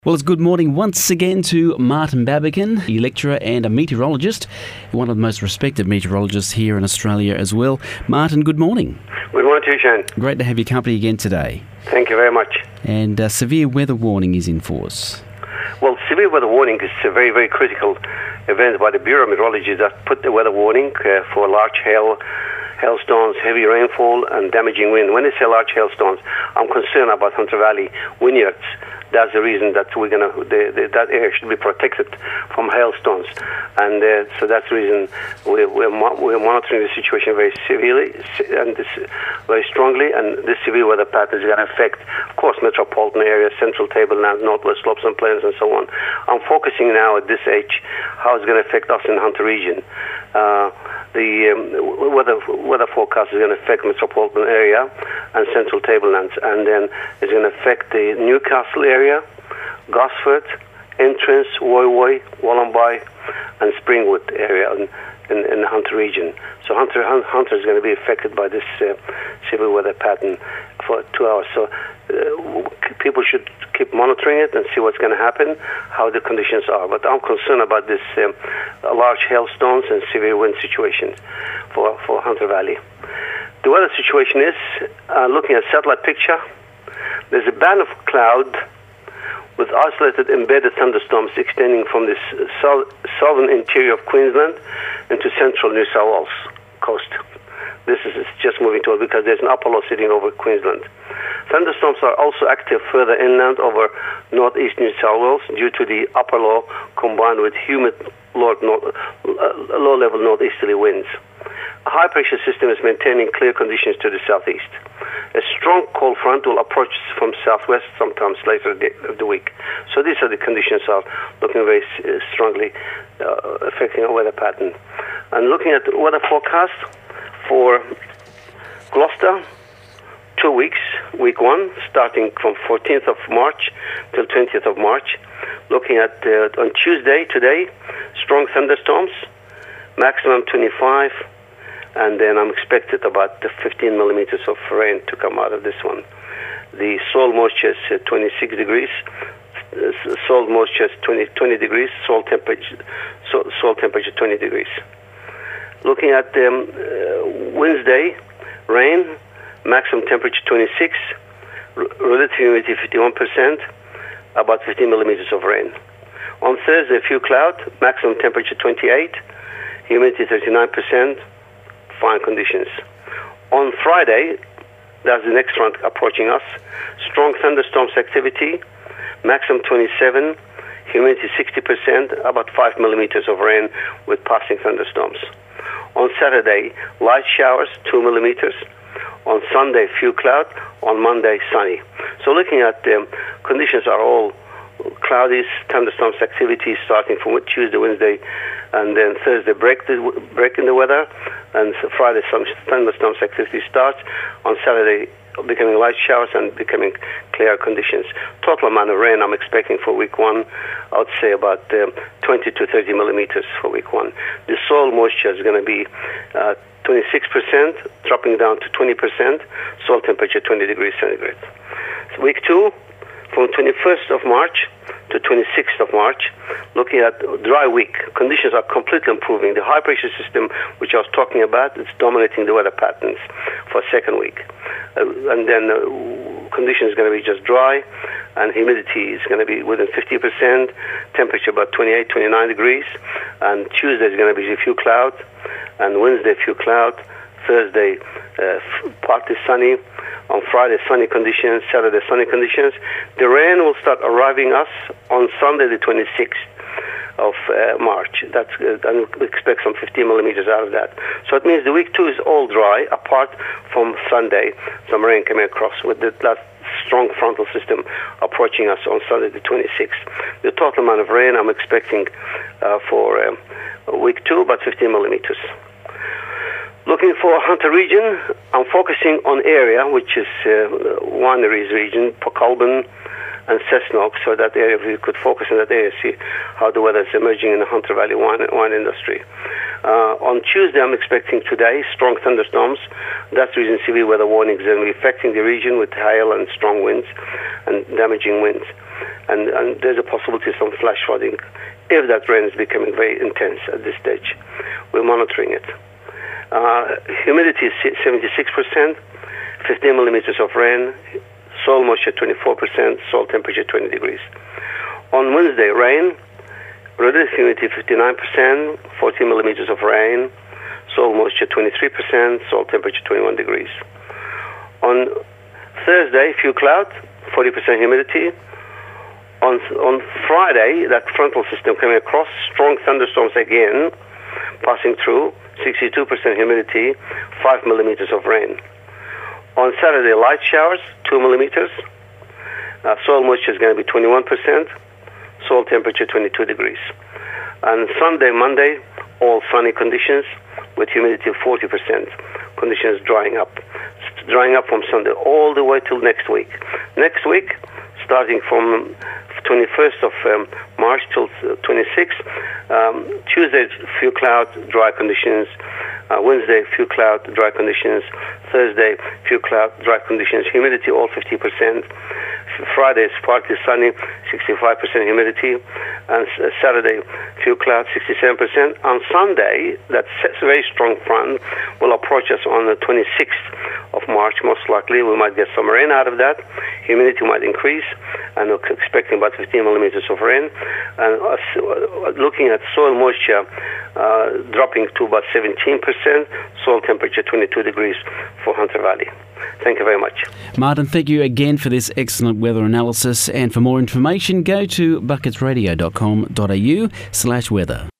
Well, it's good morning once again to Martin Babakin, a lecturer and a meteorologist, one of the most respected meteorologists here in Australia as well. Martin, good morning. Good morning to you, Shane. Great to have your company again today. Thank you very much. And severe weather warning is in force. Well, severe weather warning is a very, very critical event by the Bureau of Meteorology that put the weather warning for large hailstones, heavy rainfall and damaging wind. When they say large hailstones, I'm concerned about Hunter Valley vineyards. That's the reason that we're gonna that area should be protected from hailstones, and so that's the reason we're monitoring the situation very severely and very strongly. And this severe weather pattern is going to affect, of course, metropolitan areas, central tablelands, northwest slopes and plains, and so on. I'm focusing now at this age how it's going to affect us in the Hunter region. The weather forecast is going to affect metropolitan area and central tablelands, and then it's going to affect the Newcastle area, Gosford, Entrance, Woy Woy, Wollongby, and Springwood area in the Hunter region. So Hunter is going to be affected by this severe weather pattern for 2 hours. So people should keep monitoring it and see what's going to happen, how the conditions are. But I'm concerned about this large hailstones and severe wind situations for Hunter Valley. The weather situation is, looking at satellite picture, there's a band of cloud with isolated embedded thunderstorms extending from the southern interior of Queensland into central New South Wales coast. This is just moving toward because there's an upper low sitting over Queensland. Thunderstorms are also active further inland over northeast New South Wales due to the upper low combined with humid low-level northeasterly winds. A high-pressure system is maintaining clear conditions to the southeast. A strong cold front will approach from southwest sometimes later of the week. So these are the conditions are looking very strongly affecting our weather pattern. And looking at the weather forecast for Gloucester, 2 weeks, week 1, starting from 14th of March till 20th of March. Looking at on Tuesday, today, strong thunderstorms, maximum 25, and then I'm expected about 15 millimeters of rain to come out of this one. The soil moisture is 26 degrees, soil moisture is 20 degrees, soil temperature 20 degrees. Looking at Wednesday, rain, maximum temperature 26, relative humidity 51%, about 15 millimeters of rain. On Thursday, a few cloud, maximum temperature 28, humidity 39%, fine conditions. On Friday, that's the next front approaching us, strong thunderstorms activity, maximum 27, humidity 60%, about 5 millimeters of rain with passing thunderstorms. On Saturday, light showers, 2 millimeters. On Sunday, few cloud. On Monday, sunny. So looking at conditions are all cloudy, thunderstorms activity starting from Tuesday, Wednesday, and then Thursday break in the weather, and Friday some thunderstorms activity starts. On Saturday, becoming light showers and becoming clear conditions. Total amount of rain I'm expecting for week 1, I would say about 20 to 30 millimeters for week 1. The soil moisture is going to be 26%, dropping down to 20%, soil temperature 20 degrees centigrade. So week 2, from 21st of March to 26th of March, looking at dry week. Conditions are completely improving. The high-pressure system, which I was talking about, is dominating the weather patterns for second week. And then conditions is going to be just dry, and humidity is going to be within 50%, temperature about 28, 29 degrees, and Tuesday is going to be a few clouds, and Wednesday a few clouds, Thursday partly sunny, on Friday sunny conditions, Saturday sunny conditions. The rain will start arriving us on Sunday the 26th of March. And we expect some 15 millimeters out of that. So it means the week 2 is all dry, apart from Sunday, some rain coming across with that strong frontal system approaching us on Sunday the 26th. The total amount of rain I'm expecting for week 2, about 15 millimeters. Looking for Hunter region, I'm focusing on area, which is wineries region, Colburn and Cessnock, so that area, we could focus on that area, see how the weather is emerging in the Hunter Valley wine industry. On Tuesday, I'm expecting today strong thunderstorms. That's the reason severe weather warnings are affecting the region with hail and strong winds and damaging winds. and there's a possibility of some flash flooding if that rain is becoming very intense at this stage. We're monitoring it. Humidity is 76%, 15 millimeters of rain, soil moisture 24%, soil temperature 20 degrees. On Wednesday, rain, relative humidity 59%, 14 millimeters of rain, soil moisture 23%, soil temperature 21 degrees. On Thursday, few cloud, 40% humidity. On Friday, that frontal system coming across, strong thunderstorms again, passing through, 62% humidity, 5 millimeters of rain. On Saturday, light showers, 2 millimeters. Soil moisture is going to be 21%, soil temperature 22 degrees. And Sunday, Monday, all sunny conditions with humidity of 40%. Conditions drying up. It's drying up from Sunday all the way till next week. Next week, starting from 21st of March till 26th, Tuesday, few cloud, dry conditions. Wednesday, few cloud, dry conditions. Thursday, few cloud, dry conditions. Humidity, all 50%. Friday is partly sunny, 65% humidity. And Saturday, few clouds, 67%. On Sunday, that very strong front will approach us on the 26th of March, most likely. We might get some rain out of that. Humidity might increase, and we're expecting about 15 millimeters of rain. And looking at soil moisture dropping to about 17%, soil temperature 22 degrees for Hunter Valley. Thank you very much. Martin, thank you again for this excellent weather analysis. And for more information, go to bucketsradio.com.au/weather.